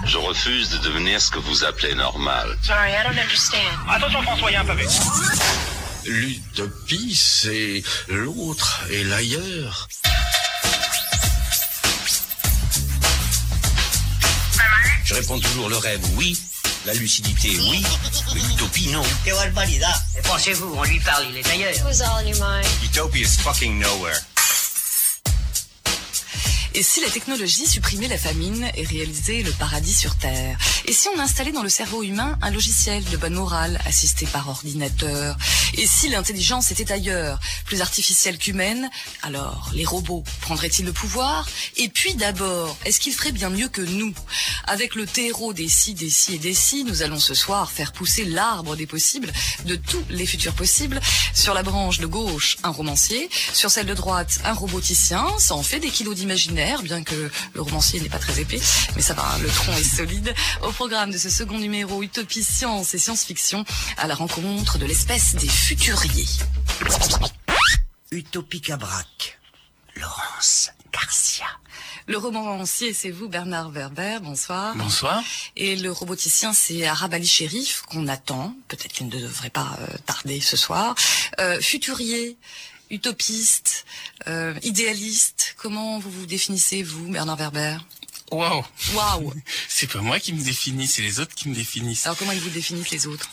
Je refuse de devenir ce que vous appelez normal. Sorry, I don't understand. Attention François, il y a un pavé. L'utopie, c'est l'autre et l'ailleurs. Je réponds toujours le rêve, oui. La lucidité, oui. Mais l'utopie, non. Que barbaridad. Et pensez-vous, on lui parle, il est ailleurs. It was all in your mind. Utopia is fucking nowhere. Et si la technologie supprimait la famine et réalisait le paradis sur Terre? Et si on installait dans le cerveau humain un logiciel de bonne morale, assisté par ordinateur? Et si l'intelligence était ailleurs, plus artificielle qu'humaine? Alors, les robots prendraient-ils le pouvoir? Et puis d'abord, est-ce qu'ils feraient bien mieux que nous? Avec le terreau des si, nous allons ce soir faire pousser l'arbre des possibles, de tous les futurs possibles. Sur la branche de gauche, un romancier. Sur celle de droite, un roboticien. Ça en fait des kilos d'imaginaire, bien que le romancier n'est pas très épais, mais ça va, le tronc est solide. Au programme de ce second numéro, Utopie, science et science-fiction, à la rencontre de l'espèce des futuriers. Utopie Braque, Laurence Garcia. Le romancier, c'est vous, Bernard Werber, bonsoir. Bonsoir. Et le roboticien, c'est Arab Ali Chérif, qu'on attend, peut-être qu'il ne devrait pas tarder ce soir. Futurier, utopiste, idéaliste, comment vous vous définissez, vous, Bernard Werber? Waouh. C'est pas moi qui me définis, c'est les autres qui me définissent. Alors comment ils vous définissent, les autres?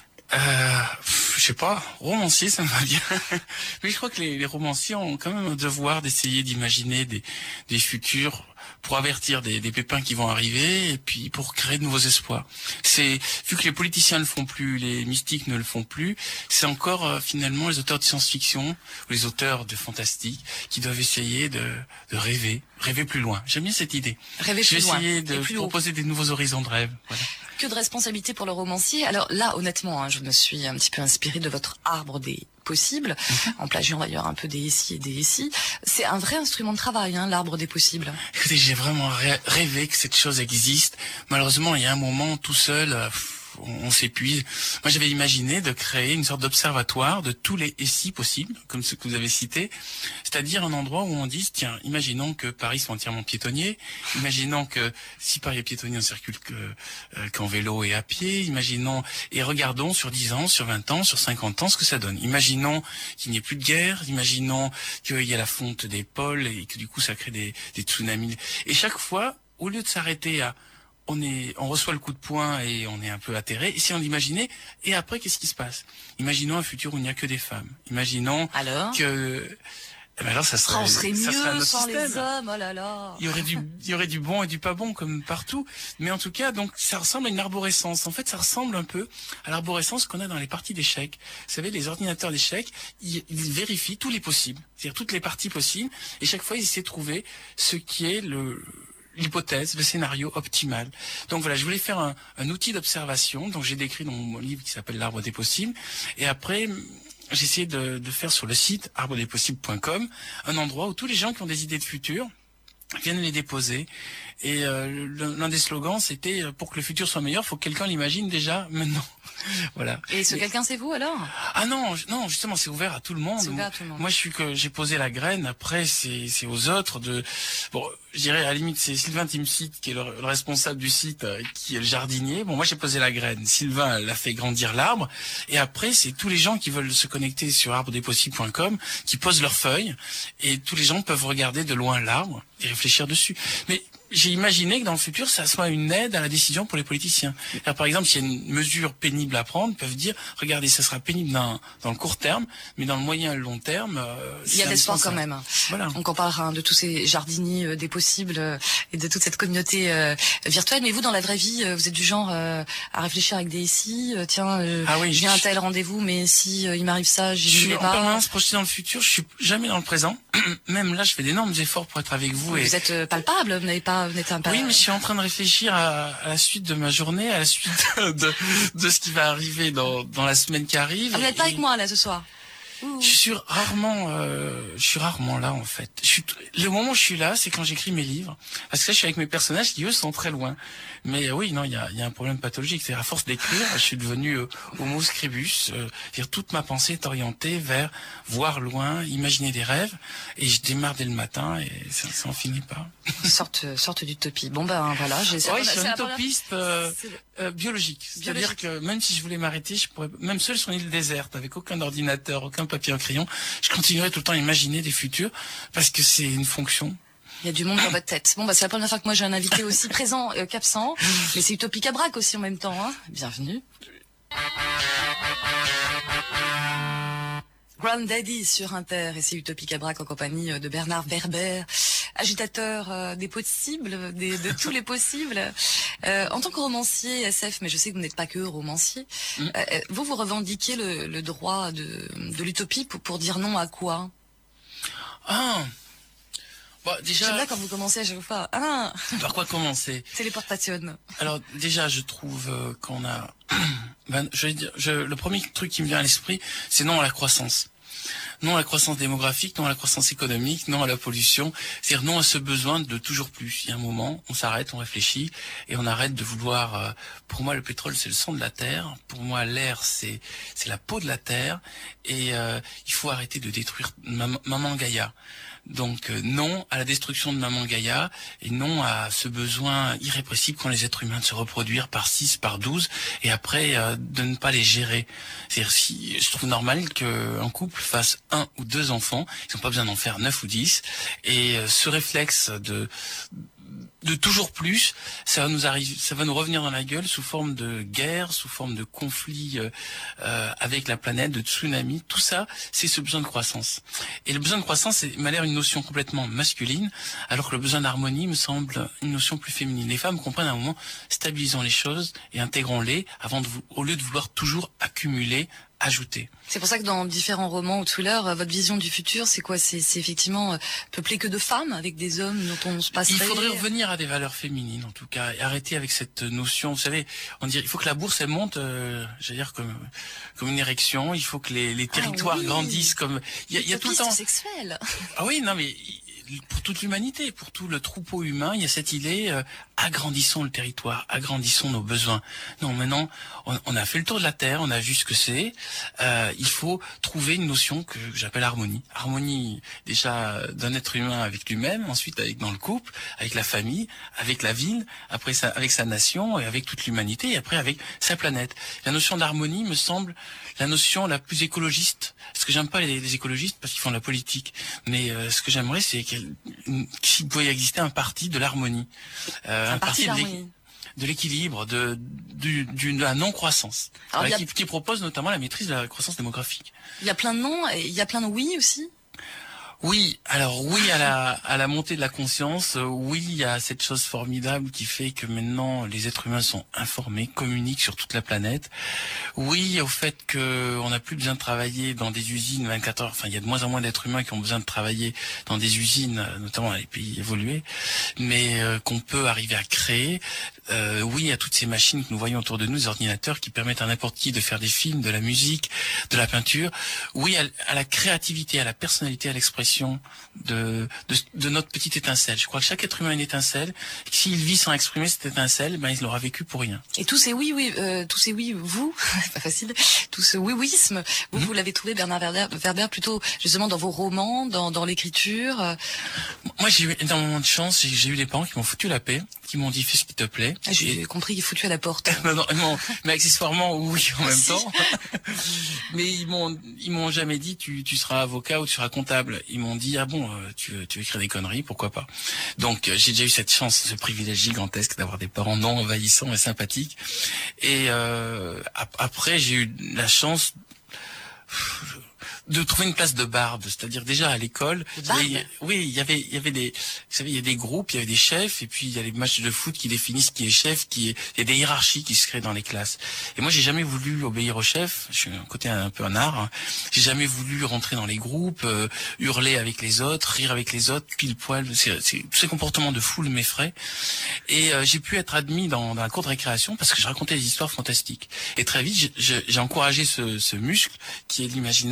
Je sais pas, romancier, ça me va bien. Mais je crois que les romanciers ont quand même un devoir d'essayer d'imaginer des futurs pour avertir des pépins qui vont arriver et puis pour créer de nouveaux espoirs. Vu que les politiciens ne le font plus, les mystiques ne le font plus, c'est encore finalement les auteurs de science-fiction ou les auteurs de fantastique qui doivent essayer de rêver plus loin. J'aime bien cette idée. Rêver plus loin. Je vais essayer de proposer des nouveaux horizons de rêve. Voilà. Que de responsabilité pour le romancier. Alors là, honnêtement, je me suis un petit peu inspirée de votre arbre des possibles, en plagiant d'ailleurs un peu des ici et des ici. C'est un vrai instrument de travail, l'arbre des possibles. Écoutez, j'ai vraiment rêvé que cette chose existe. Malheureusement, il y a un moment, tout seul, on s'épuise. Moi, j'avais imaginé de créer une sorte d'observatoire de tous les ici possibles, comme ceux que vous avez cités, c'est-à-dire un endroit où on dise, tiens, imaginons que Paris soit entièrement piétonnier, imaginons que si Paris est piétonnier, on circule qu'en vélo et à pied, imaginons, et regardons sur 10 ans, sur 20 ans, sur 50 ans ce que ça donne. Imaginons qu'il n'y ait plus de guerre, imaginons qu'il y a la fonte des pôles et que du coup ça crée des tsunamis. Et chaque fois, au lieu de s'arrêter à on reçoit le coup de poing et on est un peu atterré. Essayons d'imaginer. Et après, qu'est-ce qui se passe? Imaginons un futur où il n'y a que des femmes. Imaginons que... alors, ça serait, on serait mieux sans système. Les hommes, oh là là. Il y aurait du bon et du pas bon, comme partout. Mais en tout cas, donc, ça ressemble à une arborescence. En fait, ça ressemble un peu à l'arborescence qu'on a dans les parties d'échecs. Vous savez, les ordinateurs d'échecs, ils vérifient tous les possibles. C'est-à-dire toutes les parties possibles. Et chaque fois, ils essaient de trouver ce qui est l'hypothèse, le scénario optimal. Donc voilà, je voulais faire un outil d'observation, donc j'ai décrit dans mon livre qui s'appelle L'Arbre des possibles, et après j'ai essayé de faire sur le site arbredespossibles.com un endroit où tous les gens qui ont des idées de futur viennent les déposer. Et l'un des slogans, c'était pour que le futur soit meilleur, faut que quelqu'un l'imagine déjà maintenant. Voilà. Et quelqu'un, c'est vous alors? Ah non, justement, c'est ouvert à tout le monde. C'est ouvert à tout le monde. Moi, j'ai posé la graine. Après, c'est aux autres de. Bon, je dirais à la limite, c'est Sylvain Timsit qui est le responsable du site, qui est le jardinier. Bon, moi, j'ai posé la graine. Sylvain l'a fait grandir l'arbre. Et après, c'est tous les gens qui veulent se connecter sur arbredespossibles.com qui posent leurs feuilles. Et tous les gens peuvent regarder de loin l'arbre et réfléchir dessus. Mais j'ai imaginé que dans le futur, ça soit une aide à la décision pour les politiciens. Alors, par exemple, s'il y a une mesure pénible à prendre, ils peuvent dire, regardez, ça sera pénible dans le court terme, mais dans le moyen et le long terme, il y a d'espoir quand même. Voilà. Donc on parlera de tous ces jardiniers des possibles et de toute cette communauté virtuelle. Mais vous, dans la vraie vie, vous êtes du genre à réfléchir avec des ici, je viens à un tel rendez-vous, mais si il m'arrive ça, je n'y suis vais en pas. permanence projeté dans le futur, je suis jamais dans le présent. Même là, je fais d'énormes efforts pour être avec vous. Vous êtes palpable, vous n'êtes un Oui, mais je suis en train de réfléchir à la suite de ma journée, à la suite de ce qui va arriver dans la semaine qui arrive. Ah, vous n'êtes pas avec moi là ce soir? Je suis rarement là en fait. Le moment où je suis là, c'est quand j'écris mes livres, parce que là, je suis avec mes personnages qui eux sont très loin. Mais oui, non, il y a un problème pathologique. C'est à force d'écrire, je suis devenu homo scribus. C'est-à-dire toute ma pensée est orientée vers voir loin, imaginer des rêves, et je démarre dès le matin et ça en finit pas. Sorte d'utopie. Bon ben voilà, Oui, je suis un utopiste biologique. C'est-à-dire que même si je voulais m'arrêter, je pourrais, même seul sur une île déserte, avec aucun ordinateur, aucun papier, un crayon, je continuerai tout le temps à imaginer des futurs, parce que c'est une fonction. Il y a du monde dans votre tête. Bon, bah, c'est la première fois que moi j'ai un invité aussi présent qu'absent. Mais c'est Utopique à Brac aussi en même temps, hein. Bienvenue. Granddaddy sur Inter, et c'est Utopique à Brac en compagnie de Bernard Werber, agitateur des possibles, de tous les possibles. En tant que romancier SF, mais je sais que vous n'êtes pas que romancier, vous revendiquez le droit de l'utopie pour dire non à quoi? Bon, déjà. C'est là quand vous commencez à chaque fois. Par quoi commencer? Téléportation. Alors déjà, je trouve qu'on a. Le premier truc qui me vient à l'esprit, c'est non à la croissance. Non à la croissance démographique, non à la croissance économique, non à la pollution. C'est-à-dire non à ce besoin de toujours plus. Il y a un moment, on s'arrête, on réfléchit et on arrête de vouloir. Pour moi, le pétrole, c'est le sang de la terre. Pour moi, l'air, c'est la peau de la terre. Et il faut arrêter de détruire Maman Gaïa. Donc non à la destruction de Maman Gaïa et non à ce besoin irrépressible qu'ont les êtres humains de se reproduire par 6, par 12 et après de ne pas les gérer. C'est-à-dire si je trouve normal qu'un couple fasse 1 ou 2 enfants, ils n'ont pas besoin d'en faire 9 ou 10 et ce réflexe de toujours plus, ça va nous revenir dans la gueule sous forme de guerre, sous forme de conflit avec la planète, de tsunami. Tout ça, c'est ce besoin de croissance. Et le besoin de croissance m'a l'air une notion complètement masculine, alors que le besoin d'harmonie me semble une notion plus féminine. Les femmes comprennent à un moment, stabilisons les choses et intégrons-les au lieu de vouloir toujours accumuler, ajouter. C'est pour ça que dans différents romans ou thrillers, votre vision du futur, c'est quoi? C'est effectivement peuplé que de femmes, avec des hommes dont on se passerait. Il faudrait revenir à des valeurs féminines, en tout cas, et arrêter avec cette notion. Vous savez, on dirait il faut que la bourse elle monte, j'allais dire comme une érection. Il faut que les territoires grandissent comme. Il y a tout le temps. Sexuel. Ah oui, non mais. Pour toute l'humanité, pour tout le troupeau humain, il y a cette idée, agrandissons le territoire, agrandissons nos besoins. Non, maintenant, on a fait le tour de la Terre, on a vu ce que c'est. Il faut trouver une notion que j'appelle harmonie. Harmonie, déjà, d'un être humain avec lui-même, ensuite dans le couple, avec la famille, avec la ville, après avec sa nation, et avec toute l'humanité, et après avec sa planète. La notion d'harmonie me semble la notion la plus écologiste. Parce que j'aime pas les écologistes parce qu'ils font de la politique. Mais ce que j'aimerais, c'est qu'il pouvait exister un parti de l'harmonie. Un parti de l'équilibre, de la non-croissance. Qui propose notamment la maîtrise de la croissance démographique. Il y a plein de noms, et il y a plein de oui aussi. Oui, alors oui à la montée de la conscience, oui il y a cette chose formidable qui fait que maintenant les êtres humains sont informés, communiquent sur toute la planète. Oui au fait que on n'a plus besoin de travailler dans des usines 24 heures, enfin il y a de moins en moins d'êtres humains qui ont besoin de travailler dans des usines, notamment dans les pays évolués, mais qu'on peut arriver à créer. Oui à toutes ces machines que nous voyons autour de nous, des ordinateurs qui permettent à n'importe qui de faire des films, de la musique, de la peinture. Oui à la créativité, à la personnalité, à l'expression de notre petite étincelle. Je crois que chaque être humain a une étincelle. S'il vit sans exprimer cette étincelle, ben il l'aura vécu pour rien. Et tous ces vous, pas facile, tout ce oui-wisme, vous l'avez trouvé, Bernard Werber, plutôt justement dans vos romans, dans l'écriture. Moi, j'ai eu énormément de chance. J'ai eu des parents qui m'ont foutu la paix, qui m'ont dit fais ce qui te plaît. J'ai compris qu'ils foutu à la porte. non, mais accessoirement oui en même temps. Mais ils m'ont jamais dit tu seras avocat ou tu seras comptable. Ils m'ont dit tu veux écrire des conneries, pourquoi pas. Donc j'ai déjà eu cette chance, ce privilège gigantesque d'avoir des parents non envahissants et sympathiques. Et après j'ai eu la chance de trouver une place de barbe, c'est-à-dire déjà à l'école. Oui, il y avait des, vous savez, il y a des groupes, il y avait des chefs, et puis il y a les matchs de foot qui définissent qui est chef, il y a des hiérarchies qui se créent dans les classes. Et moi, j'ai jamais voulu obéir au chef. Je suis un côté un peu un art. Hein. J'ai jamais voulu rentrer dans les groupes, hurler avec les autres, rire avec les autres, pile poil. C'est tous ces comportements de foule m'effraient. Et j'ai pu être admis dans la cour de récréation parce que je racontais des histoires fantastiques. Et très vite, j'ai encouragé ce muscle qui est l'imaginaire et la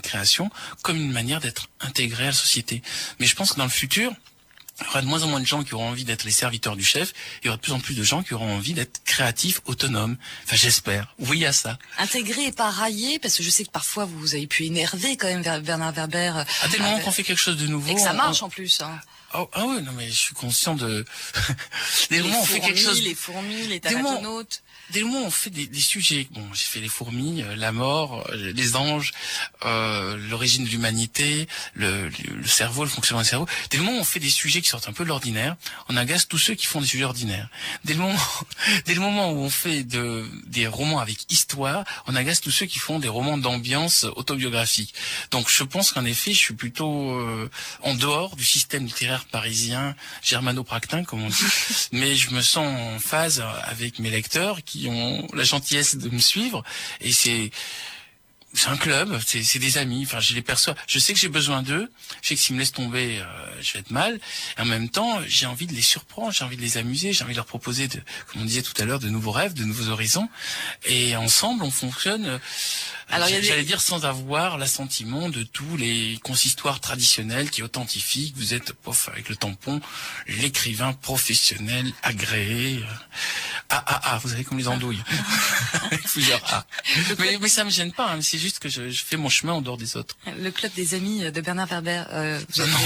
création comme une manière d'être intégré à la société. Mais je pense que dans le futur, il y aura de moins en moins de gens qui auront envie d'être les serviteurs du chef, et il y aura de plus en plus de gens qui auront envie d'être créatifs, autonomes. Enfin, j'espère. Oui, à ça. Intégré et pas raillé, parce que je sais que parfois vous avez pu énerver quand même Bernard Werber. À tel moment qu'on fait quelque chose de nouveau. Et que ça marche en plus. Hein. Ah oui, non mais je suis conscient de... Dès le moment où on fait quelque chose... Les fourmis, les thanatonautes. Dès le moment où on fait des sujets, bon, j'ai fait les fourmis, la mort, les anges, l'origine de l'humanité, le cerveau, le fonctionnement du cerveau. Dès le moment où on fait des sujets qui sortent un peu de l'ordinaire, on agace tous ceux qui font des sujets ordinaires. Dès le moment où on fait des romans avec histoire, on agace tous ceux qui font des romans d'ambiance autobiographique. Donc je pense qu'en effet, je suis plutôt en dehors du système littéraire parisien, germano-practin, comme on dit, mais je me sens en phase avec mes lecteurs qui ont la gentillesse de me suivre, et c'est un club, c'est des amis, enfin je les perçois, je sais que j'ai besoin d'eux, je sais que s'ils me laissent tomber, je vais être mal, et en même temps j'ai envie de les surprendre, j'ai envie de les amuser, j'ai envie de leur proposer, comme on disait tout à l'heure, de nouveaux rêves, de nouveaux horizons, et ensemble on fonctionne, j'allais dire sans avoir l'assentiment de tous les consistoires traditionnels qui authentifient que vous êtes, avec le tampon, l'écrivain professionnel agréé, vous avez comme les andouilles, avec plusieurs A. Mais ça me gêne pas, hein, c'est juste que je fais mon chemin en dehors des autres. Le club des amis de Bernard Werber, vous avez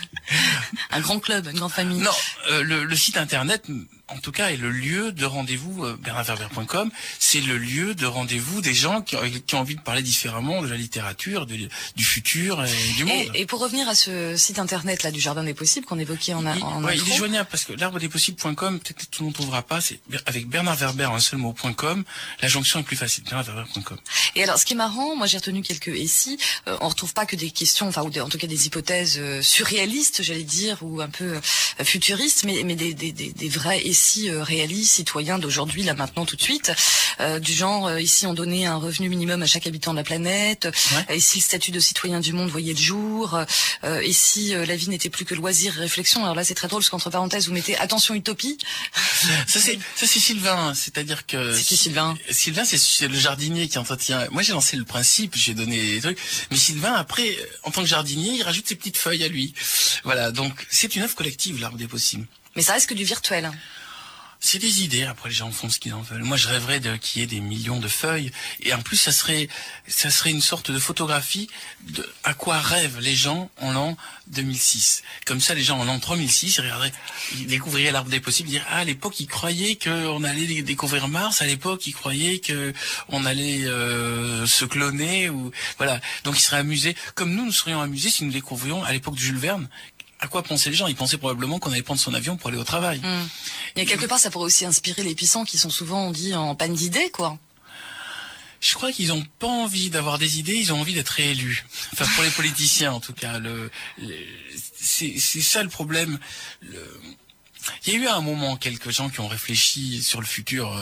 un grand club, une grande famille. Non, le site internet, en tout cas, est le lieu de rendez-vous, bernardwerber.com, c'est le lieu de rendez-vous des gens qui ont envie de parler différemment de la littérature, du futur et du monde. Et pour revenir à ce site internet là du Jardin des Possibles qu'on évoquait en il est joignable parce que l'arbredespossibles.com, peut-être que tout le monde ne trouvera pas, c'est avec Bernard Werber en un seul mot.com, la jonction est plus facile, bernardwerber.com. Et alors, ce qui est marrant, moi j'ai retenu quelques essais, on retrouve pas que des questions, enfin, ou en tout cas des hypothèses surréalistes, j'allais dire, ou un peu futuristes, mais des vrais essais réalistes, citoyens d'aujourd'hui, là maintenant, tout de suite, du genre, ici on donnait un revenu minimum à chaque habitant de la planète, et si le statut de citoyen du monde voyait le jour, et si la vie n'était plus que loisir et réflexion. Alors là c'est très drôle parce qu'entre parenthèses vous mettez attention utopie. Ça c'est Sylvain, c'est-à-dire que... C'est qui Sylvain ? Sylvain c'est le jardinier qui entretient... Moi j'ai lancé le principe, j'ai donné des trucs, mais Sylvain après, en tant que jardinier, il rajoute ses petites feuilles à lui. Voilà, donc c'est une œuvre collective, l'Arbre des Possibles. Mais ça reste que du virtuel. C'est des idées, après les gens font ce qu'ils en veulent. Moi je rêverais qu'il y ait des millions de feuilles, et en plus ça serait une sorte de photographie de à quoi rêvent les gens en l'an 2006. Comme ça les gens en l'an 3006, ils découvriraient l'Arbre des Possibles, ils diraient à l'époque ils croyaient qu'on allait découvrir Mars, à l'époque ils croyaient qu'on allait se cloner, ou voilà. Donc ils seraient amusés, comme nous serions amusés si nous découvrions à l'époque de Jules Verne. À quoi pensaient les gens? Ils pensaient probablement qu'on allait prendre son avion pour aller au travail. Et quelque part, ça pourrait aussi inspirer les puissants qui sont souvent, on dit, en panne d'idées, quoi. Je crois qu'ils n'ont pas envie d'avoir des idées, ils ont envie d'être réélus. Enfin, pour les politiciens, en tout cas. C'est ça le problème. Il y a eu à un moment quelques gens qui ont réfléchi sur le futur,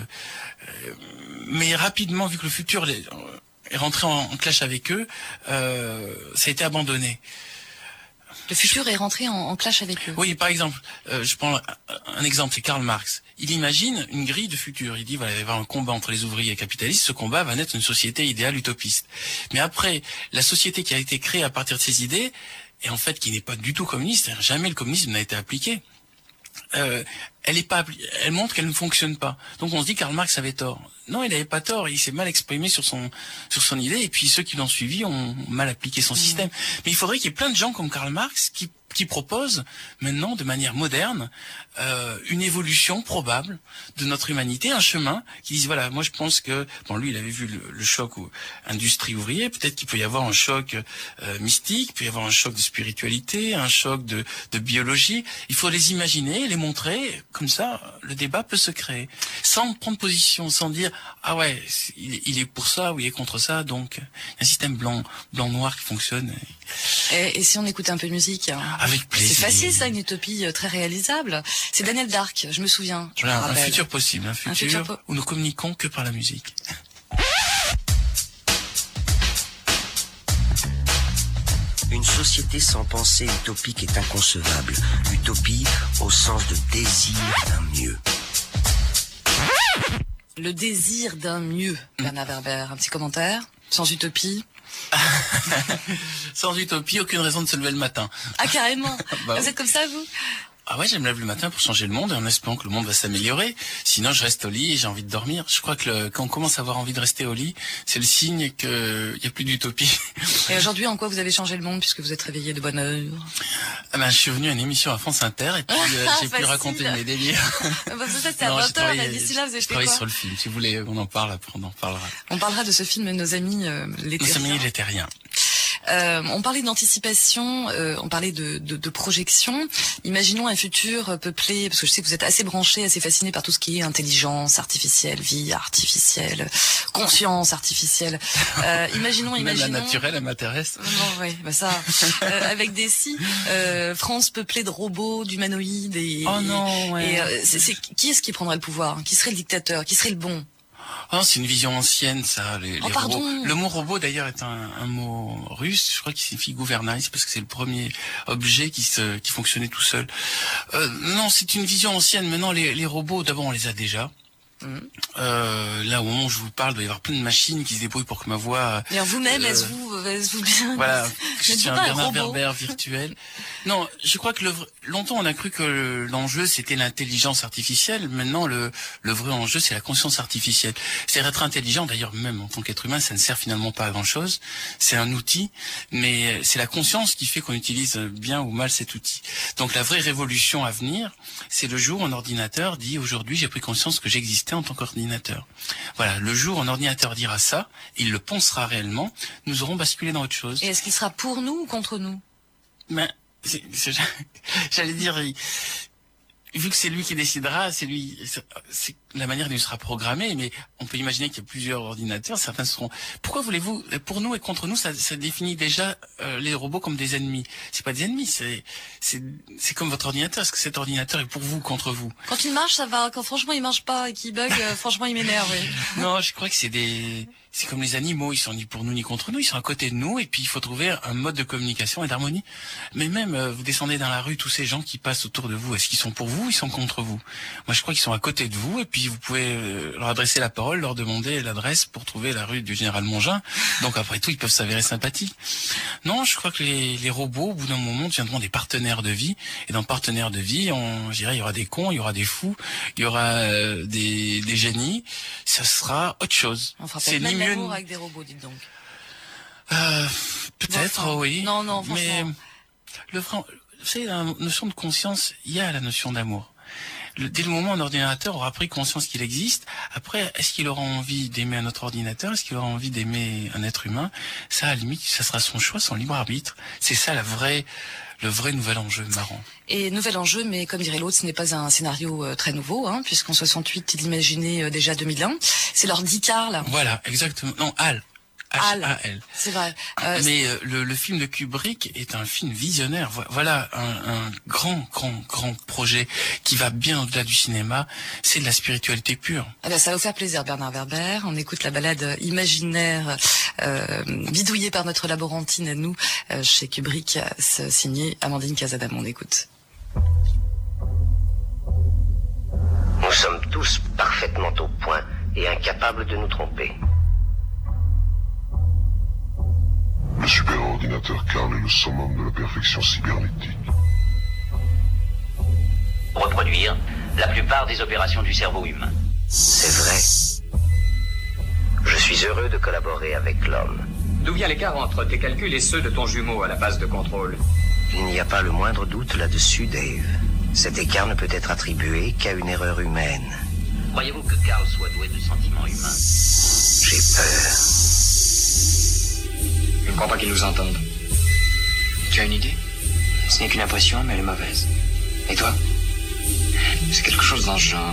mais rapidement, vu que le futur est rentré en clash avec eux, ça a été abandonné. Le futur est rentré en clash avec eux. Oui, par exemple, je prends un exemple, c'est Karl Marx. Il imagine une grille de futur. Il dit, voilà, il va y avoir un combat entre les ouvriers et les capitalistes. Ce combat va naître une société idéale utopiste. Mais après, la société qui a été créée à partir de ces idées, et en fait qui n'est pas du tout communiste, jamais le communisme n'a été appliqué, elle montre qu'elle ne fonctionne pas. Donc on se dit Karl Marx avait tort. Non, il n'avait pas tort, il s'est mal exprimé sur son idée, et puis ceux qui l'ont suivi ont mal appliqué son système. Mais il faudrait qu'il y ait plein de gens comme Karl Marx qui proposent maintenant de manière moderne une évolution probable de notre humanité, un chemin, qui disent voilà, moi je pense que, bon, lui il avait vu le choc industrie ouvrier, peut-être qu'il peut y avoir un choc mystique, il peut y avoir un choc de spiritualité, un choc de biologie. Il faut les imaginer, les montrer, comme ça le débat peut se créer, sans prendre position, sans dire ah ouais, il est pour ça ou il est contre ça, donc un système blanc-noir qui fonctionne. Et si on écoutait un peu de musique? Avec plaisir. C'est facile ça, une utopie très réalisable. C'est Daniel Dark, je me souviens. Voilà, un futur possible, un futur où nous communiquons que par la musique. Une société sans pensée utopique est inconcevable. Utopie au sens de désir d'un mieux. Le désir d'un mieux, Bernard Werber. Un petit commentaire? Sans utopie? Sans utopie, aucune raison de se lever le matin. Ah, carrément. Bah, vous êtes comme ça, vous? Ah ouais, je me lève le matin pour changer le monde en espérant que le monde va s'améliorer. Sinon, je reste au lit et j'ai envie de dormir. Je crois que quand on commence à avoir envie de rester au lit, c'est le signe qu'il y a plus d'utopie. Et aujourd'hui, en quoi vous avez changé le monde puisque vous êtes réveillé de bonne heure? Ah ben, je suis venu à une émission à France Inter et puis j'ai pu raconter mes délires. Ça, c'est à 20h, là, d'ici là, vous avez fait quoi? Je travaille sur le film. Si vous voulez, on en parle après, on en parlera. On parlera de ce film, Nos amis les terriens. Nos amis les terriens. On parlait d'anticipation, on parlait de projection. Imaginons un futur peuplé, parce que je sais que vous êtes assez branchés, assez fascinés par tout ce qui est intelligence artificielle, vie artificielle, conscience artificielle. Imaginons. Même la naturelle, elle m'intéresse. Non, ouais, bah ça. Avec des France peuplée de robots, d'humanoïdes et. Oh non, ouais. Et qui est-ce qui prendrait le pouvoir? Qui serait le dictateur? Qui serait le bon? Oh, c'est une vision ancienne, ça. Les pardon. robots. Le mot robot, d'ailleurs, est un mot russe. Je crois qu'il signifie gouvernail. C'est parce que c'est le premier objet qui fonctionnait tout seul. Non, c'est une vision ancienne. Maintenant, les robots, d'abord, on les a déjà. Là, au moment où je vous parle, il doit y avoir plein de machines qui se débrouillent pour que ma voix. Et vous-même, est-ce vous bien? Voilà, je suis un Bernard Werber virtuel. Non, je crois que longtemps on a cru que l'enjeu c'était l'intelligence artificielle. Maintenant, le vrai enjeu c'est la conscience artificielle. C'est être intelligent. D'ailleurs, même en tant qu'être humain, ça ne sert finalement pas à grand-chose. C'est un outil, mais c'est la conscience qui fait qu'on utilise bien ou mal cet outil. Donc, la vraie révolution à venir, c'est le jour où un ordinateur dit aujourd'hui j'ai pris conscience que j'existais en tant qu'ordinateur. Voilà, le jour où un ordinateur dira ça, il le pensera réellement, nous aurons basculé dans autre chose. Et est-ce qu'il sera pour nous ou contre nous? Mais j'allais dire, vu que c'est lui qui décidera, c'est la manière dont il sera programmé, mais on peut imaginer qu'il y a plusieurs ordinateurs, certains seront... Pourquoi voulez-vous, pour nous et contre nous, ça définit déjà les robots comme des ennemis. C'est pas des ennemis, c'est comme votre ordinateur. Est-ce que cet ordinateur est pour vous ou contre vous? Quand il marche, ça va. Quand franchement il marche pas et qu'il bug, franchement il m'énerve. Oui. Non, je crois que c'est comme les animaux, ils sont ni pour nous ni contre nous, ils sont à côté de nous et puis il faut trouver un mode de communication et d'harmonie. Mais même, vous descendez dans la rue, tous ces gens qui passent autour de vous, est-ce qu'ils sont pour vous ou ils sont contre vous? Moi je crois qu'ils sont à côté de vous et puis vous pouvez leur adresser la parole, leur demander l'adresse pour trouver la rue du Général Mongin. Donc après tout, ils peuvent s'avérer sympathiques. Non, je crois que les robots, au bout d'un moment, deviendront des partenaires de vie. Et dans partenaires de vie, je dirais, il y aura des cons, il y aura des fous, il y aura des génies. Ça sera autre chose. C'est ni mieux avec des robots, dites donc. Peut-être, enfin, oui. Non, franchement. Mais vous savez, la notion de conscience, il y a la notion d'amour. Dès le moment où un ordinateur aura pris conscience qu'il existe, après, est-ce qu'il aura envie d'aimer un autre ordinateur? Est-ce qu'il aura envie d'aimer un être humain? Ça, à la limite, ça sera son choix, son libre arbitre. C'est ça le vrai nouvel enjeu marrant. Et nouvel enjeu, mais comme dirait l'autre, ce n'est pas un scénario très nouveau, puisqu'en 68, il imaginait déjà 2001. C'est l'ordi Carl. Voilà, exactement. Non, HAL. H-A-L. C'est vrai. Mais le film de Kubrick est un film visionnaire. Voilà un grand projet qui va bien au-delà du cinéma. C'est de la spiritualité pure. Ah ben, ça va vous faire plaisir, Bernard Werber. On écoute la balade imaginaire bidouillée par notre laborantine à nous chez Kubrick, signée Amandine Cazadam. On écoute. Nous sommes tous parfaitement au point et incapables de nous tromper. Le super-ordinateur Carl est le summum de la perfection cybernétique. Reproduire la plupart des opérations du cerveau humain. C'est vrai. Je suis heureux de collaborer avec l'homme. D'où vient l'écart entre tes calculs et ceux de ton jumeau à la base de contrôle? Il n'y a pas le moindre doute là-dessus, Dave. Cet écart ne peut être attribué qu'à une erreur humaine. Croyez-vous que Carl soit doué de sentiments humains? J'ai peur. Je ne crois pas qu'il nous entende. Tu as une idée? Ce n'est qu'une impression, mais elle est mauvaise. Et toi? C'est quelque chose dans ce genre.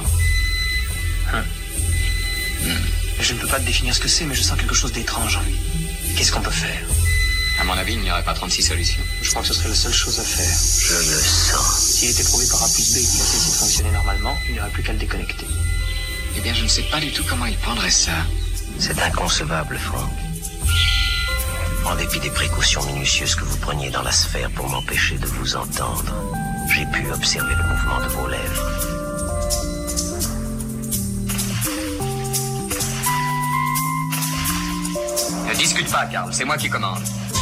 Je ne peux pas te définir ce que c'est, mais je sens quelque chose d'étrange en lui. Qu'est-ce qu'on peut faire? À mon avis, il n'y aurait pas 36 solutions. Je crois que ce serait la seule chose à faire. Je le sens. S'il était prouvé par A plus B qu'il cessait de fonctionner normalement, il n'y aurait plus qu'à le déconnecter. Eh bien, je ne sais pas du tout comment il prendrait ça. C'est inconcevable, Frank. En dépit des précautions minutieuses que vous preniez dans la sphère pour m'empêcher de vous entendre, j'ai pu observer le mouvement de vos lèvres. Le disque discute pas, Karl, c'est moi qui commande.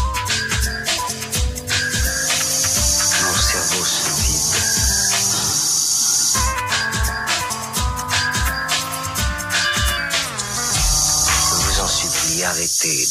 Mon cerveau se vide. Je vous en supplie, arrêtez.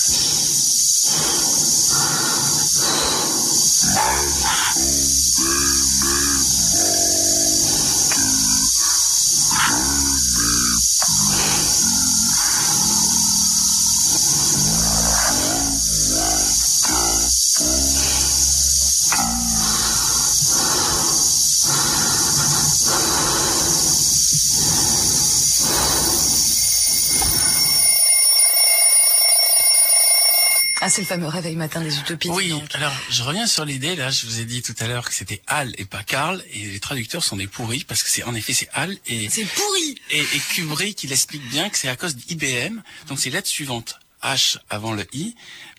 Ah, c'est le fameux réveil matin des utopies. Oui, donc. alors je reviens sur l'idée, là, je vous ai dit tout à l'heure que c'était Hal et pas Karl, et les traducteurs sont des pourris, parce que c'est Hal et... C'est pourri. Et Kubrick, il explique bien que c'est à cause d'IBM, donc c'est lettre suivante. H avant le I,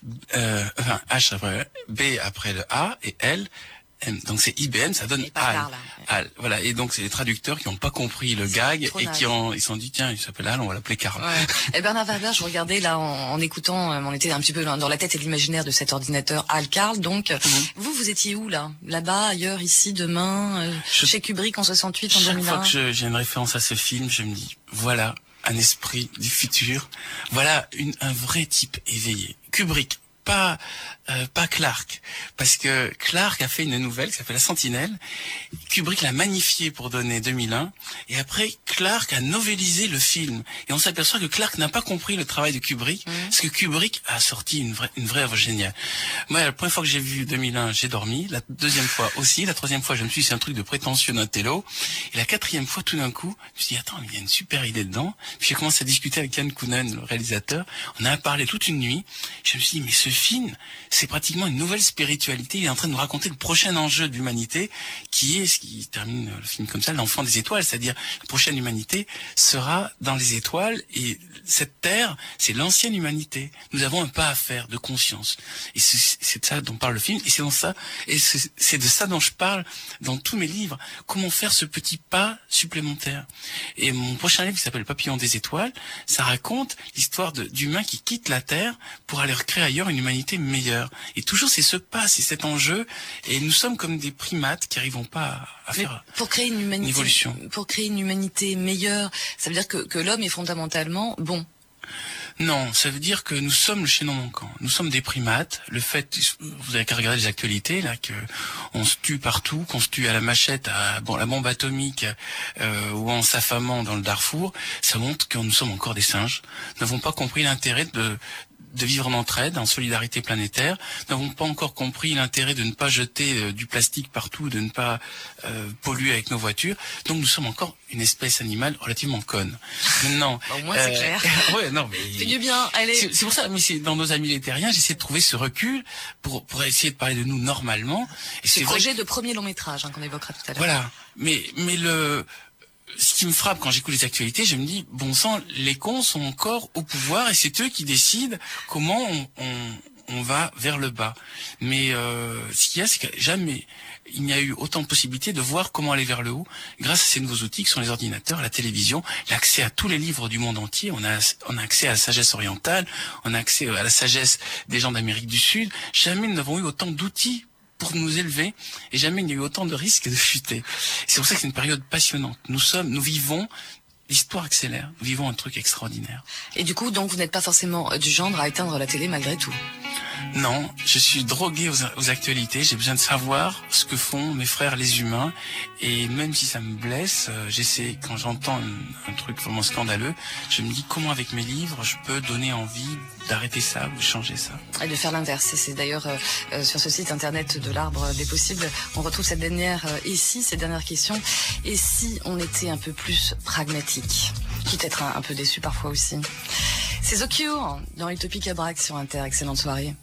H après B après le A, et L, M. Donc c'est IBM, ça donne Hal. Hal. Voilà. Et donc c'est les traducteurs qui n'ont pas compris le gag et ils se sont dit tiens, il s'appelle Hal, on va l'appeler Karl. Ouais. Et Bernard Werber, je regardais là en écoutant, on était un petit peu dans la tête et l'imaginaire de cet ordinateur Hal Karl. Donc vous étiez où là? Là-bas, ailleurs, ici, demain, chez Kubrick en 68, en 2001. Chaque fois que j'ai une référence à ce film, je me dis voilà un esprit du futur, voilà un vrai type éveillé. Kubrick. Pas Clark, parce que Clark a fait une nouvelle qui s'appelle La Sentinelle. Kubrick l'a magnifiée pour donner 2001, et après Clark a novélisé le film. Et on s'aperçoit que Clark n'a pas compris le travail de Kubrick, parce que Kubrick a sorti une vraie œuvre géniale. Moi, la première fois que j'ai vu 2001, j'ai dormi. La deuxième fois aussi. La troisième fois, je me suis dit c'est un truc de prétentieux d'un télo. Et la quatrième fois, tout d'un coup, je me suis dit attends, il y a une super idée dedans. Puis j'ai commencé à discuter avec Yann Kounen, le réalisateur. On a parlé toute une nuit. Je me suis dit mais ce film, c'est pratiquement une nouvelle spiritualité. Il est en train de nous raconter le prochain enjeu de l'humanité, qui est, ce qui termine le film comme ça, l'enfant des étoiles, c'est-à-dire la prochaine humanité sera dans les étoiles, et cette terre, c'est l'ancienne humanité. Nous avons un pas à faire de conscience. Et c'est de ça dont parle le film, et c'est de ça dont je parle dans tous mes livres. Comment faire ce petit pas supplémentaire. Et mon prochain livre, qui s'appelle Papillon des étoiles, ça raconte l'histoire d'humains qui quittent la Terre pour aller recréer ailleurs une humanité meilleure. Et toujours c'est ce pas, c'est cet enjeu, et nous sommes comme des primates qui n'arrivons pas à faire pour créer une évolution. Pour créer une humanité meilleure, ça veut dire que l'homme est fondamentalement bon. Non, ça veut dire que nous sommes le chaînon manquant. Nous sommes des primates. Le fait, vous avez qu'à regarder les actualités, là, que on se tue partout, qu'on se tue à la machette, à la bombe atomique, ou en s'affamant dans le Darfour, ça montre que nous sommes encore des singes. Nous n'avons pas compris l'intérêt de vivre en entraide, en solidarité planétaire. Nous n'avons pas encore compris l'intérêt de ne pas jeter du plastique partout, de ne pas polluer avec nos voitures. Donc nous sommes encore une espèce animale relativement conne. Non. Au moins c'est clair. Ouais, non, mais c'est mieux bien. Allez. C'est pour ça. Mais c'est dans nos amis létériens, j'essaie de trouver ce recul pour essayer de parler de nous normalement. Et c'est projet de premier long métrage qu'on évoquera tout à l'heure. Voilà. Mais ce qui me frappe quand j'écoute les actualités, je me dis, bon sang, les cons sont encore au pouvoir et c'est eux qui décident comment on va vers le bas. Mais ce qu'il y a, c'est que jamais il n'y a eu autant de possibilités de voir comment aller vers le haut grâce à ces nouveaux outils qui sont les ordinateurs, la télévision, l'accès à tous les livres du monde entier. On a accès à la sagesse orientale, on a accès à la sagesse des gens d'Amérique du Sud. Jamais nous n'avons eu autant d'outils pour nous élever, et jamais il n'y a eu autant de risques de chuter. C'est pour ça que c'est une période passionnante. Nous vivons, l'histoire accélère, nous vivons un truc extraordinaire. Et du coup, donc, vous n'êtes pas forcément du genre à éteindre la télé malgré tout? Non, je suis drogué aux actualités, j'ai besoin de savoir ce que font mes frères les humains, et même si ça me blesse, j'essaie, quand j'entends un truc vraiment scandaleux, je me dis comment avec mes livres je peux donner envie d'arrêter ça ou de changer ça. Et de faire l'inverse. C'est d'ailleurs sur ce site internet de l'Arbre des Possibles, on retrouve cette dernière question. Et si on était un peu plus pragmatique, quitte à être un peu déçu parfois aussi. C'est The Cure dans Utopie Cabrac sur Inter. Excellente soirée.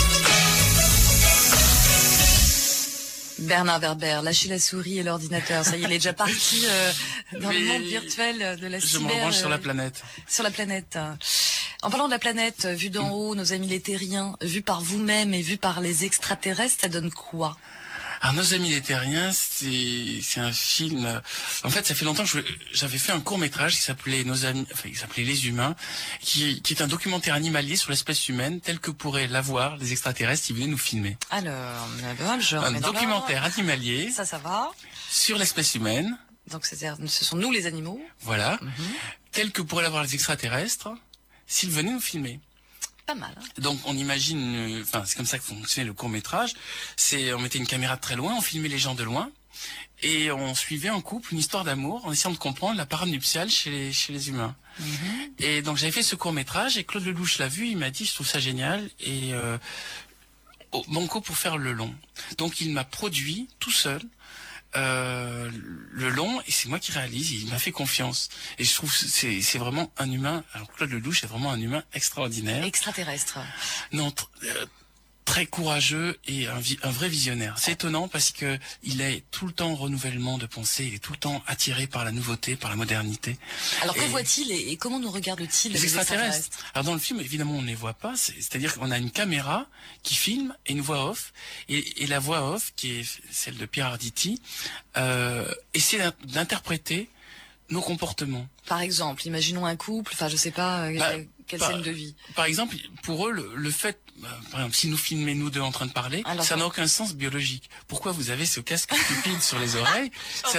Bernard Werber, lâchez la souris et l'ordinateur. Ça y est, il est déjà parti dans le monde virtuel de la cyber. Je me branche sur la planète. Sur la planète. En parlant de la planète, vue d'en haut, nos amis léthériens, vue par vous-même et vue par les extraterrestres, ça donne quoi? Alors, Nos amis les terriens, c'est un film. En fait, ça fait longtemps que j'avais fait un court-métrage qui s'appelait qui s'appelait Les Humains, qui est un documentaire animalier sur l'espèce humaine, tel que pourraient l'avoir les extraterrestres qui venaient nous filmer. Alors, un documentaire animalier. Ça va. Sur l'espèce humaine. Donc, ce sont nous les animaux. Voilà. Tel que pourraient l'avoir les extraterrestres s'ils venaient nous filmer. Pas mal. Hein. Donc on imagine, c'est comme ça que fonctionnait le court-métrage. On mettait une caméra de très loin, on filmait les gens de loin, et on suivait en couple une histoire d'amour en essayant de comprendre la parade nuptiale chez les humains. Et donc j'avais fait ce court-métrage et Claude Lelouch l'a vu, il m'a dit je trouve ça génial et banco pour faire le long. Donc il m'a produit tout seul. Le long, et c'est moi qui réalise, il m'a fait confiance et je trouve que c'est vraiment un humain. Alors Claude Lelouch est vraiment un humain extraordinaire, extraterrestre, non, très courageux et un vrai visionnaire. C'est étonnant parce que il est tout le temps en renouvellement de pensée, il est tout le temps attiré par la nouveauté, par la modernité. Alors que voit-il et comment nous regarde-t-il les extraterrestres? Alors dans le film, évidemment, on ne les voit pas, c'est-à-dire qu'on a une caméra qui filme et une voix off, et la voix off, qui est celle de Pierre Arditi, essaie d'interpréter nos comportements. Par exemple, imaginons un couple, je sais pas, quelle scène de vie. Par exemple, pour eux, le fait, par exemple, si nous filmez nous deux en train de parler, ça n'a aucun sens biologique. Pourquoi vous avez ce casque stupide sur les oreilles?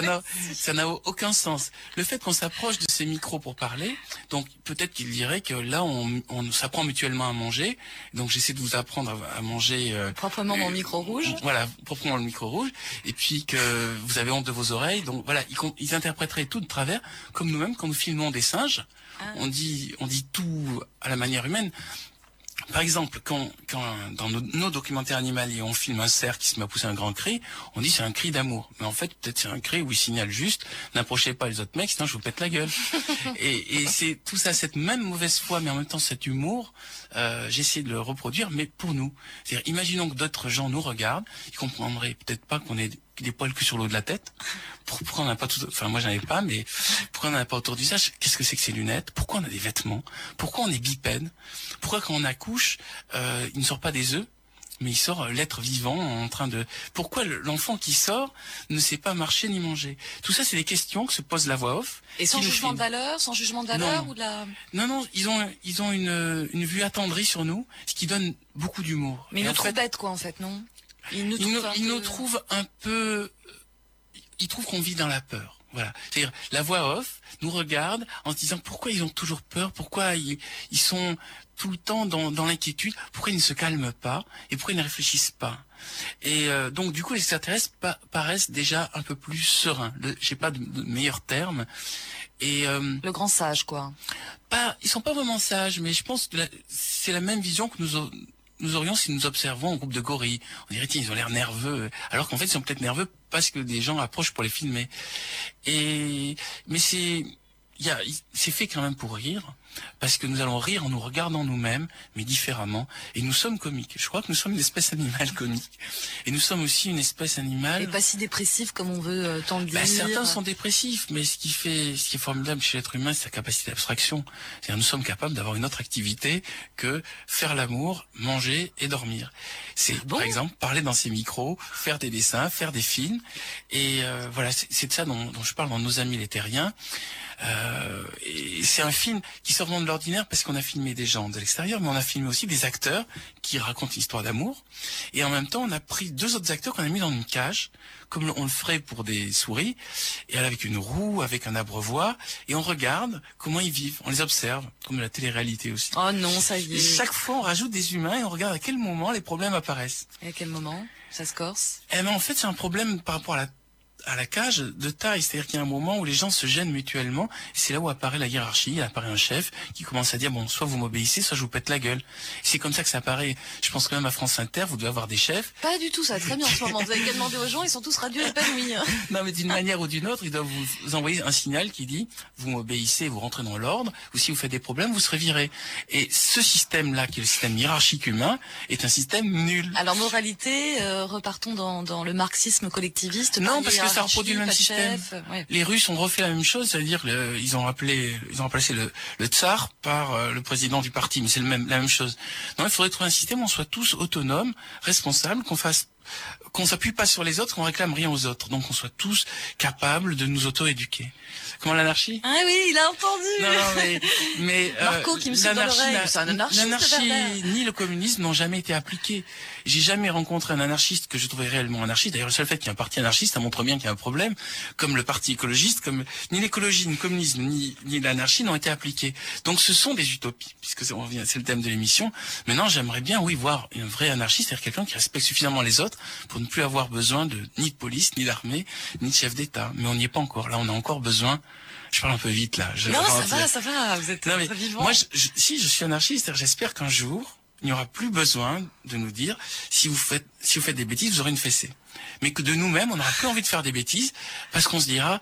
Ça n'a aucun sens. Le fait qu'on s'approche de ces micros pour parler, donc peut-être qu'il dirait que là, on s'apprend mutuellement à manger. Donc j'essaie de vous apprendre à manger proprement mon micro rouge. Voilà, proprement le micro rouge. Et puis que vous avez honte de vos oreilles. Donc voilà, ils interpréteraient tout de travers, comme nous-mêmes quand nous filmons des singes. On dit tout à la manière humaine. Par exemple, quand dans nos documentaires animaliers, on filme un cerf qui se met à pousser un grand cri, on dit c'est un cri d'amour. Mais en fait, peut-être c'est un cri où il signale juste, n'approchez pas les autres mecs, sinon je vous pète la gueule. et c'est tout ça, cette même mauvaise foi, mais en même temps cet humour, j'essaie de le reproduire, mais pour nous. C'est-à-dire, imaginons que d'autres gens nous regardent, ils comprendraient peut-être pas qu'on ait des poils cul sur le haut de la tête. Pourquoi on n'a pas tout, moi j'en avais pas, mais pourquoi on n'a pas autour du visage? Qu'est-ce que c'est que ces lunettes? Pourquoi on a des vêtements? Pourquoi on est bipède? Pourquoi quand on accouche, il ne sort pas des œufs, mais il sort l'être vivant en train de... Pourquoi l'enfant qui sort ne sait pas marcher ni manger? Tout ça, c'est des questions que se pose la voix off. Et sans jugement de valeur, ou de la... Non, ils ont une vue attendrie sur nous, ce qui donne beaucoup d'humour. Mais ils nous trouvent bêtes, quoi, en fait, non? Ils nous trouvent un peu... Ils trouvent qu'on vit dans la peur. Voilà. C'est-à-dire, la voix off nous regarde en se disant pourquoi ils ont toujours peur, pourquoi ils sont tout le temps dans l'inquiétude, pourquoi ils ne se calment pas et pourquoi ils ne réfléchissent pas. Et donc, du coup, les extraterrestres paraissent déjà un peu plus sereins. J'ai pas de meilleur terme. Et le grand sage, quoi. Ils sont pas vraiment sages, mais je pense que c'est la même vision que nous aurions si nous observons un groupe de gorilles. On dirait tiens, ils ont l'air nerveux, alors qu'en fait ils sont peut-être nerveux parce que des gens approchent pour les filmer. Mais c'est fait quand même pour rire, parce que nous allons rire en nous regardant nous-mêmes, mais différemment, et nous sommes comiques. Je crois que nous sommes une espèce animale comique, et nous sommes aussi une espèce animale... Et pas si dépressif comme on veut tant le dire. Certains sont dépressifs, mais ce qui est formidable chez l'être humain, c'est sa capacité d'abstraction. C'est-à-dire nous sommes capables d'avoir une autre activité que faire l'amour, manger et dormir. C'est par exemple parler dans ces micros, faire des dessins, faire des films, et voilà, c'est de ça dont je parle dans Nos amis les terriens. Et c'est un film qui sort de l'ordinaire parce qu'on a filmé des gens de l'extérieur, mais on a filmé aussi des acteurs qui racontent une histoire d'amour. Et en même temps, on a pris 2 autres acteurs qu'on a mis dans une cage, comme on le ferait pour des souris, et avec une roue, avec un abreuvoir, et on regarde comment ils vivent, on les observe, comme de la télé-réalité aussi. Oh non, ça y est. Et chaque fois, on rajoute des humains et on regarde à quel moment les problèmes apparaissent. Et à quel moment ça se corse? En fait, c'est un problème par rapport à la cage de taille, c'est-à-dire qu'il y a un moment où les gens se gênent mutuellement, et c'est là où apparaît la hiérarchie, il apparaît un chef qui commence à dire bon, soit vous m'obéissez, soit je vous pète la gueule. C'est comme ça que ça apparaît. Je pense que même à France Inter, vous devez avoir des chefs. Pas du tout, ça va très bien en ce moment. Vous avez qu'à demander aux gens, ils sont tous radieux épanouis. Non, mais d'une manière ou d'une autre, ils doivent vous envoyer un signal qui dit vous m'obéissez, vous rentrez dans l'ordre, ou si vous faites des problèmes, vous serez viré. Et ce système-là, qui est le système hiérarchique humain, est un système nul. Alors moralité, repartons dans le marxisme collectiviste. Non, parce que ça reproduit le même système. Ouais. Les Russes ont refait la même chose, c'est-à-dire ils ont remplacé le tsar par le président du parti, mais c'est la même chose. Non, il faudrait trouver un système où on soit tous autonomes, responsables, qu'on fasse qu'on s'appuie pas sur les autres, qu'on réclame rien aux autres. Donc on soit tous capables de nous auto-éduquer. Comment l'anarchie? Ah oui, il a entendu. Non, mais Marco qui me souffle dans l'oreille. C'est un anarchiste. L'anarchie ni le communisme n'ont jamais été appliqués. J'ai jamais rencontré un anarchiste que je trouvais réellement anarchiste. D'ailleurs, le seul fait qu'il y ait un parti anarchiste, ça montre bien qu'il y a un problème. Comme le parti écologiste, comme ni l'écologie, ni le communisme, ni l'anarchie n'ont été appliqués. Donc ce sont des utopies, puisque c'est le thème de l'émission. Maintenant, j'aimerais bien, oui, voir un vrai anarchiste, c'est-à-dire quelqu'un qui respecte suffisamment les autres pour ne plus avoir besoin ni de police, ni d'armée, ni de chef d'État. Mais on n'y est pas encore. Là, on a encore besoin. Je parle un peu vite là. Non, ça va. Vous êtes très vivant. Moi, si je suis anarchiste, j'espère qu'un jour, il n'y aura plus besoin de nous dire si vous faites des bêtises, vous aurez une fessée. Mais que de nous-mêmes, on n'aura plus envie de faire des bêtises parce qu'on se dira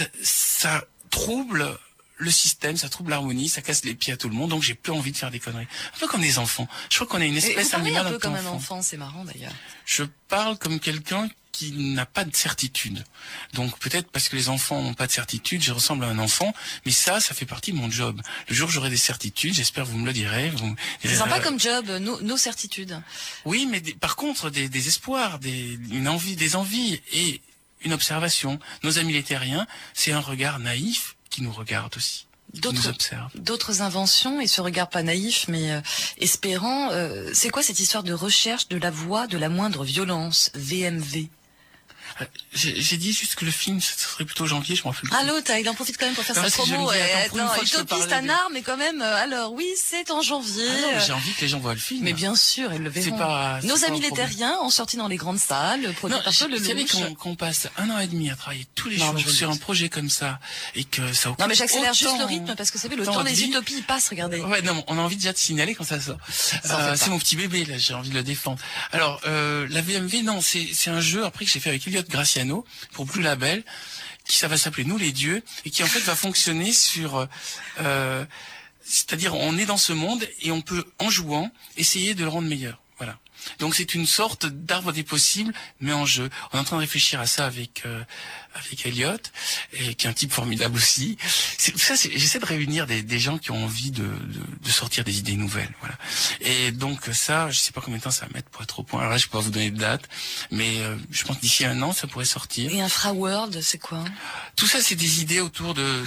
ça trouble le système, ça trouble l'harmonie, ça casse les pieds à tout le monde, donc j'ai plus envie de faire des conneries. Un peu comme des enfants. Je crois qu'on est une espèce animale. Un peu comme un enfant, c'est marrant d'ailleurs. Je parle comme quelqu'un qui n'a pas de certitude. Donc peut-être parce que les enfants n'ont pas de certitude, je ressemble à un enfant, mais ça fait partie de mon job. Le jour où j'aurai des certitudes, j'espère que vous me le direz. C'est sympa comme job, nos certitudes. Oui, mais par contre, des espoirs, des envies et une observation. Nos amis les terriens, c'est un regard naïf qui nous regarde aussi. D'autres inventions, et ce regard pas naïf mais espérant, c'est quoi cette histoire de recherche de la voie de la moindre violence, VMV? J'ai dit juste que le film, ce serait plutôt janvier, je m'en fais. Ah l'autre, il en profite quand même pour faire sa promo. Utopie, c'est un art, mais quand même, alors oui, c'est en janvier. Ah non, j'ai envie que les gens voient le film. Mais bien sûr, ils le verront. Nos amis les terriens ont sorti dans les grandes salles, produit par Paul Lelouch. Vous savez qu'on passe 1 an et demi à travailler tous les jours sur un projet comme ça, et que ça occupe. Non mais j'accélère juste le rythme, parce que vous savez, le temps des utopies, il passe, regardez. Ouais, non, on a envie déjà de signaler quand ça sort. C'est mon petit bébé, là, j'ai envie de le défendre. Alors, la VMV, non, c'est un jeu, après, que j'ai fait avec Elliot Graciano, pour Blue Label, qui ça va s'appeler Nous les dieux, et qui en fait va fonctionner sur c'est-à-dire on est dans ce monde et on peut en jouant essayer de le rendre meilleur. Voilà. Donc c'est une sorte d'arbre des possibles, mais en jeu. On est en train de réfléchir à ça avec Elliot, et qui est un type formidable aussi. J'essaie de réunir des gens qui ont envie de sortir des idées nouvelles. Voilà. Et donc ça, je sais pas combien de temps ça va mettre pour être au point. Alors là, je peux pas vous donner de date, mais je pense que d'ici 1 an, ça pourrait sortir. Et Infraworld, c'est quoi? Tout ça, c'est des idées autour de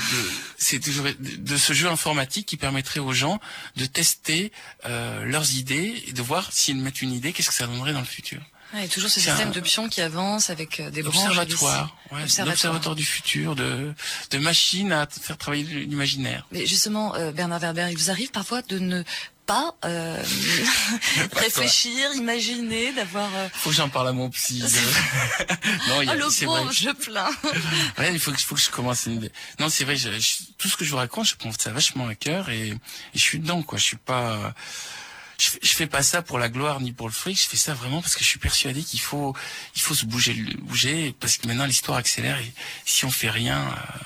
ce jeu informatique qui permettrait aux gens de tester leurs idées et de voir s'ils mettent une idée, qu'est-ce que ça donnerait dans le futur. Ouais, et toujours ce système de pions qui avance avec des branches. L'observatoire du futur, de machines à faire travailler l'imaginaire. Mais justement, Bernard Werber, il vous arrive parfois de ne pas réfléchir, imaginer, d'avoir... Faut que j'en parle à mon psy. Non, le pauvre, je plains. Ouais, il faut que je commence une idée. Non, c'est vrai, tout ce que je vous raconte, je prends ça vachement à cœur et je suis dedans, quoi. Je suis pas... Je fais pas ça pour la gloire ni pour le fric, je fais ça vraiment parce que je suis persuadé qu'il faut se bouger, parce que maintenant l'histoire accélère et si on fait rien,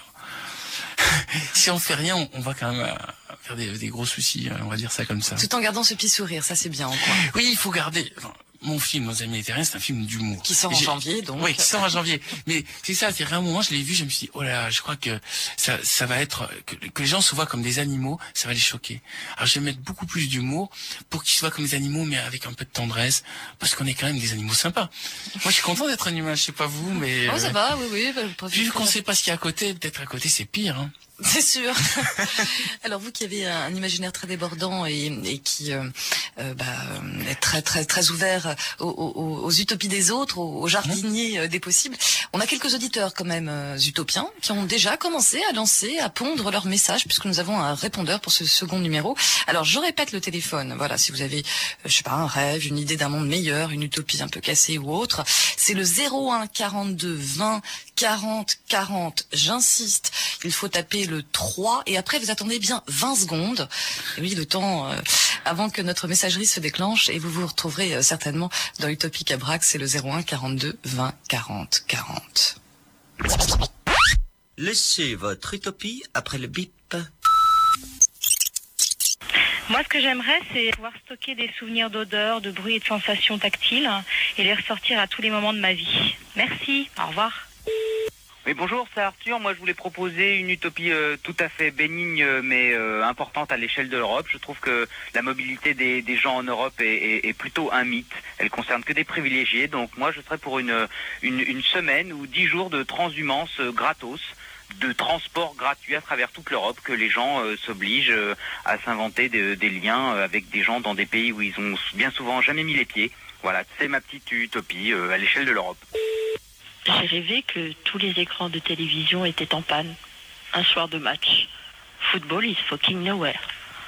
on va quand même faire des gros soucis, on va dire ça comme ça. Tout en gardant ce petit sourire, ça c'est bien en quoi. Oui, il faut garder. Mon film, Nos amis les terriens, c'est un film d'humour. Qui sort en janvier, donc. Oui, qui sort en janvier. Mais c'est ça, c'est à un moment, je l'ai vu, je me suis dit, oh là, je crois que ça va être, que les gens se voient comme des animaux, ça va les choquer. Alors, je vais mettre beaucoup plus d'humour pour qu'ils se voient comme des animaux, mais avec un peu de tendresse, parce qu'on est quand même des animaux sympas. Moi, je suis content d'être un humain, je sais pas vous, mais... Oh, ça va, oui. Vu qu'on sait pas ce qu'il y a à côté, peut-être à côté, c'est pire, hein. C'est sûr. Alors vous qui avez un imaginaire très débordant et qui est très ouvert aux utopies des autres, aux jardiniers des possibles, on a quelques auditeurs quand même utopiens qui ont déjà commencé à pondre leurs messages, puisque nous avons un répondeur pour ce second numéro. Alors je répète le téléphone. Voilà, si vous avez un rêve, une idée d'un monde meilleur, une utopie un peu cassée ou autre, c'est le 01 42 20 40 40. J'insiste, il faut taper le 3 et après vous attendez bien 20 secondes. Et oui, le temps avant que notre messagerie se déclenche, et vous vous retrouverez certainement dans Utopie Cabrac, c'est le 01 42 20 40 40. Laissez votre utopie après le bip. Moi, ce que j'aimerais, c'est pouvoir stocker des souvenirs d'odeurs, de bruits et de sensations tactiles et les ressortir à tous les moments de ma vie. Merci, au revoir. Oui, bonjour, c'est Arthur. Moi, je voulais proposer une utopie tout à fait bénigne, mais importante à l'échelle de l'Europe. Je trouve que la mobilité des gens en Europe est plutôt un mythe. Elle concerne que des privilégiés. Donc, moi, je serais pour une semaine ou 10 jours de transhumance gratos, de transport gratuit à travers toute l'Europe, que les gens s'obligent à s'inventer des liens avec des gens dans des pays où ils ont bien souvent jamais mis les pieds. Voilà, c'est ma petite utopie à l'échelle de l'Europe. J'ai rêvé que tous les écrans de télévision étaient en panne. Un soir de match. Football is fucking nowhere.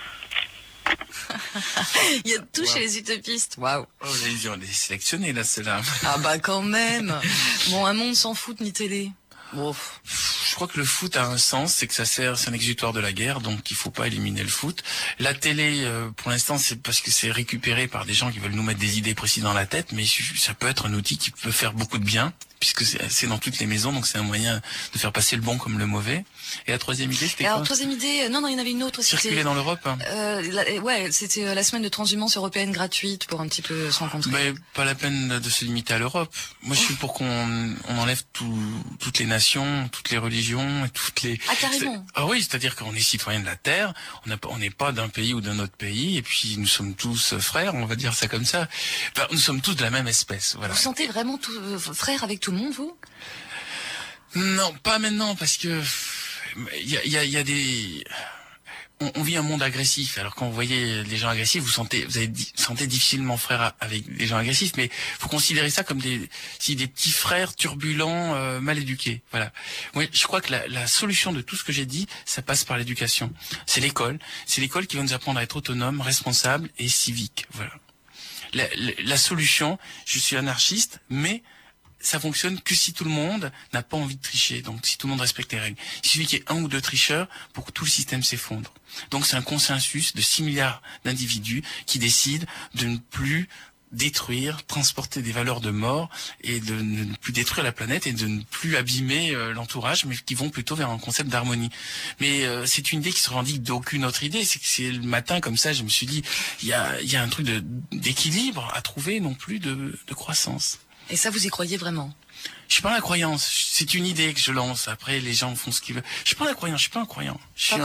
Il y a tout chez les utopistes. Waouh. Oh, on les sélectionné là, ceux-là. Ah bah quand même. Bon, un monde sans foot ni télé. Bon. Je crois que le foot a un sens, c'est que c'est un exutoire de la guerre, donc il faut pas éliminer le foot. La télé, pour l'instant, c'est parce que c'est récupéré par des gens qui veulent nous mettre des idées précises dans la tête, mais ça peut être un outil qui peut faire beaucoup de bien, puisque c'est dans toutes les maisons, donc c'est un moyen de faire passer le bon comme le mauvais. Et la troisième idée, c'était quoi? Alors, troisième idée, non, il y en avait une autre. Circuler dans l'Europe. Ouais, c'était la semaine de transhumance européenne gratuite pour un petit peu se rencontrer. Mais pas la peine de se limiter à l'Europe. Moi, je suis pour qu'on enlève toutes les nations, toutes les religions, et toutes les. Ah, carrément. Ah oui, c'est-à-dire qu'on est citoyen de la Terre, on n'est pas d'un pays ou d'un autre pays, et puis nous sommes tous frères, on va dire ça comme ça. Enfin, nous sommes tous de la même espèce. Voilà. Vous sentez vraiment frère avec tout le monde, vous? Non, pas maintenant, parce que il y a des. On vit un monde agressif. Alors quand vous voyez les gens agressifs, vous sentez difficilement frère avec des gens agressifs, mais faut considérer ça comme des petits frères turbulents, mal éduqués. Voilà. Oui, je crois que la solution de tout ce que j'ai dit, ça passe par l'éducation. C'est l'école qui va nous apprendre à être autonomes, responsables et civiques. Voilà. La solution, je suis anarchiste, mais ça fonctionne que si tout le monde n'a pas envie de tricher. Donc, si tout le monde respecte les règles. Il suffit qu'il y ait un ou deux tricheurs pour que tout le système s'effondre. Donc, c'est un consensus de 6 milliards d'individus qui décident de ne plus détruire, transporter des valeurs de mort et de ne plus détruire la planète et de ne plus abîmer l'entourage, mais qui vont plutôt vers un concept d'harmonie. Mais c'est une idée qui se revendique d'aucune autre idée. C'est que c'est le matin comme ça, je me suis dit, il y a un truc d'équilibre à trouver, non plus de croissance. Et ça, vous y croyez vraiment? Je suis pas la croyance, c'est une idée que je lance. Après, les gens font ce qu'ils veulent. Je suis pas la croyance, je suis pas un croyant.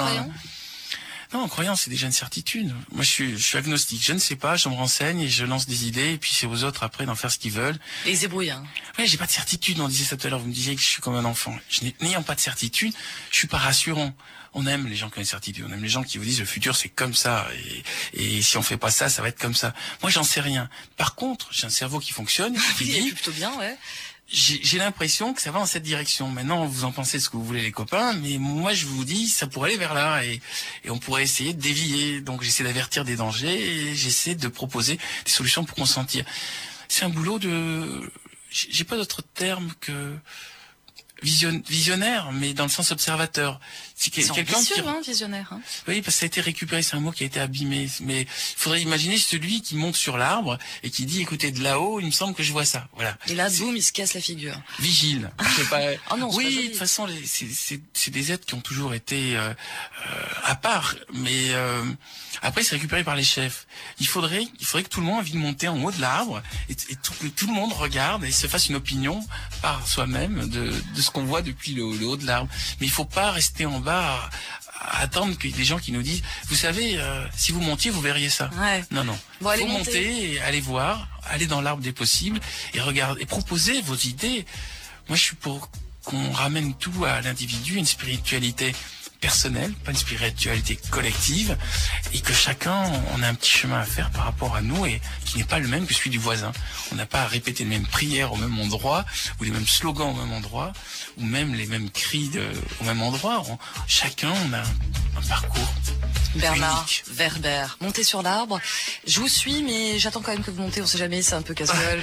Non, croyant, c'est déjà une certitude. Moi, je suis agnostique. Je ne sais pas, je me renseigne et je lance des idées, et puis c'est aux autres après d'en faire ce qu'ils veulent. Et ils se débrouillent, hein. Ouais, j'ai pas de certitude. On disait ça tout à l'heure, vous me disiez que je suis comme un enfant. N'ayant pas de certitude, je suis pas rassurant. On aime les gens qui ont une certitude. On aime les gens qui vous disent le futur c'est comme ça et si on fait pas ça, ça va être comme ça. Moi, j'en sais rien. Par contre, j'ai un cerveau qui fonctionne, qui dit plutôt bien, ouais. J'ai l'impression que ça va dans cette direction. Maintenant, vous en pensez ce que vous voulez, les copains, mais moi, je vous dis, ça pourrait aller vers là, et on pourrait essayer de dévier. Donc, j'essaie d'avertir des dangers, et j'essaie de proposer des solutions pour consentir. C'est un boulot j'ai pas d'autre terme que visionnaire, mais dans le sens observateur. C'est ambitieux, visionnaire. Hein. Oui, parce que ça a été récupéré, c'est un mot qui a été abîmé. Mais il faudrait imaginer celui qui monte sur l'arbre et qui dit, écoutez, de là-haut, il me semble que je vois ça. Voilà. Et là, boum, il se casse la figure. Vigile. Je sais pas. Oh non, oui, de toute façon, c'est des êtres qui ont toujours été à part. Mais après, c'est récupéré par les chefs. Il faudrait que tout le monde ait envie de monter en haut de l'arbre et tout le monde regarde et se fasse une opinion par soi-même de ce qu'on voit depuis le haut de l'arbre. Mais il faut pas rester en bas à attendre qu'il y ait des gens qui nous disent, vous savez, si vous montiez, vous verriez ça. Ouais. Non. Bon, faut monter et aller voir, aller dans l'arbre des possibles et regarder et proposer vos idées. Moi, je suis pour qu'on ramène tout à l'individu, une spiritualité personnelle, pas une spiritualité collective, et que chacun, on a un petit chemin à faire par rapport à nous et qui n'est pas le même que celui du voisin. On n'a pas à répéter les mêmes prières au même endroit, ou les mêmes slogans au même endroit, ou même les mêmes cris au même endroit. Chacun, on a un parcours. Bernard unique. Werber, montez sur l'arbre. Je vous suis, mais j'attends quand même que vous montez. On sait jamais, c'est un peu casse-gueule.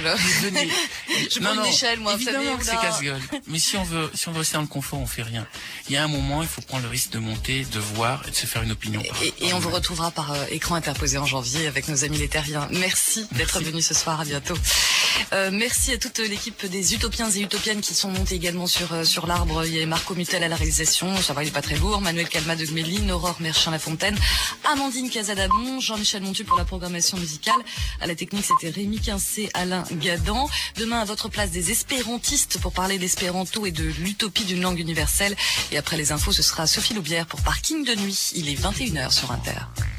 Je prends une échelle, moi. Évidemment que c'est casse-gueule. Mais si on veut rester dans le confort, on fait rien. Il y a un moment, il faut prendre le risque de monter, de voir et de se faire une opinion. Et on vous retrouvera par écran interposé en janvier avec nos amis les terriens. Merci d'être venus ce soir. À bientôt. Merci à toute l'équipe des Utopiens et Utopiennes qui sont montés également sur l'arbre. Il y a Marco Mutel à la réalisation, ça va, il est pas très lourd. Manuel Calma de Gméline, Aurore Merchin-Lafontaine, Amandine Casadabon, Jean-Michel Montu pour la programmation musicale. À la technique, c'était Rémi Quincé, Alain Gadan. Demain, à votre place, des espérantistes pour parler d'espéranto et de l'utopie d'une langue universelle. Et après les infos, ce sera Sophie Loubière pour Parking de nuit. Il est 21h sur Inter.